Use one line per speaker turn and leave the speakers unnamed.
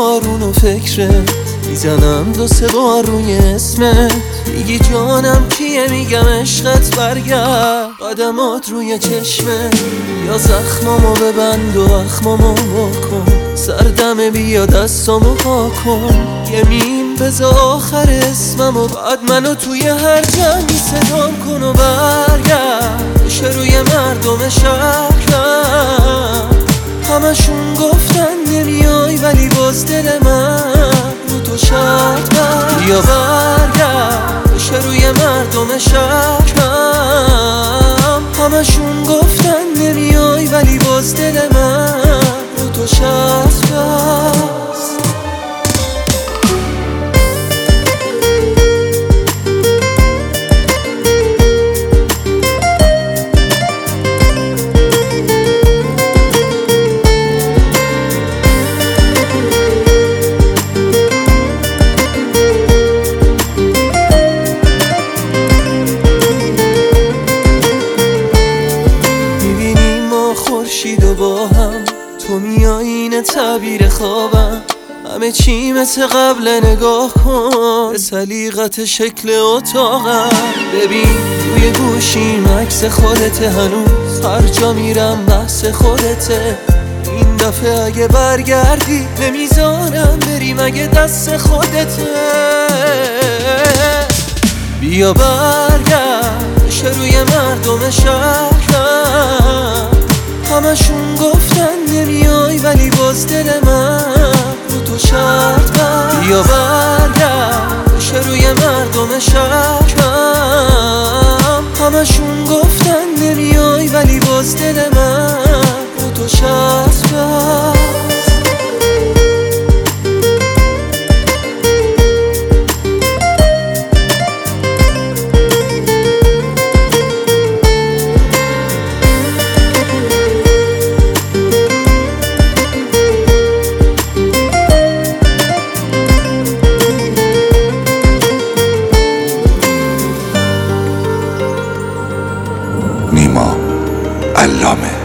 بارون و فکرت میزنم 2-3 بار روی اسمت. میگی جانم کیه، میگم عشقت برگرد. قدمات روی چشمه یا زخمامو ببند و اخمامو بکن. سردمه بیا دستامو پا کن. یه میم بذار آخر اسممو، بعد منو توی هر جمعی صدام کن و برگرد. بشه روی مردم شهرم همشون گفتن نمیای، ولی باز دل من رو تو شرط بست. بیا برگرد بشه روی مردم شهرم همشون گفتن نمیای، ولی باز دل من رو تو شرط بست. خورشید و با هم تو میای، این تعبیر خوابم. همه چی مثل قبل، نگاه کن به سلیقت شکل اتاقم. ببین روی گوشیم عکس خودته، هنوز هر جا میرم بحث خودته. این دفعه اگه برگردی نمیذارم بری، مگه دست خودته. بیا برگرد بشه روی مردم شهرم همشون گفتن نمیای، ولی باز دل من رو تو شرط بست. بیا برگرد بشه روی مردم شهرم همشون گفتن نمیای، ولی باز دل من رو تو شرط بست.
نیما علامه.